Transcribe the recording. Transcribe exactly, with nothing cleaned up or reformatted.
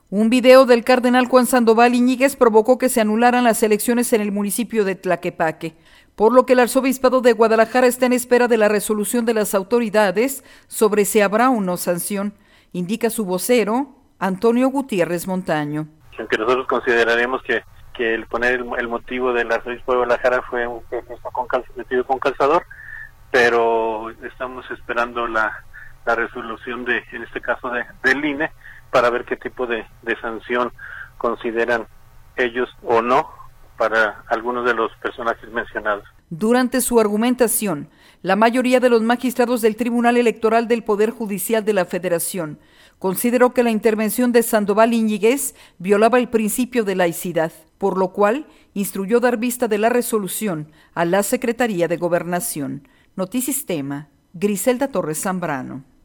Un video del cardenal Juan Sandoval Iñiguez provocó que se anularan las elecciones en el municipio de Tlaquepaque, por lo que el arzobispado de Guadalajara está en espera de la resolución de las autoridades sobre si habrá o no sanción, indica su vocero, Antonio Gutiérrez Montaño. Aunque nosotros consideraremos que, que el poner el, el motivo del arzobispo de Guadalajara fue un gesto con cal, metido con calzador, pero estamos esperando la, la resolución de, en este caso de, del I N E, para ver qué tipo de, de sanción consideran ellos o no para algunos de los personajes mencionados. Durante su argumentación, la mayoría de los magistrados del Tribunal Electoral del Poder Judicial de la Federación consideró que la intervención de Sandoval Iñiguez violaba el principio de laicidad, por lo cual instruyó dar vista de la resolución a la Secretaría de Gobernación. Notisistema, Griselda Torres Zambrano.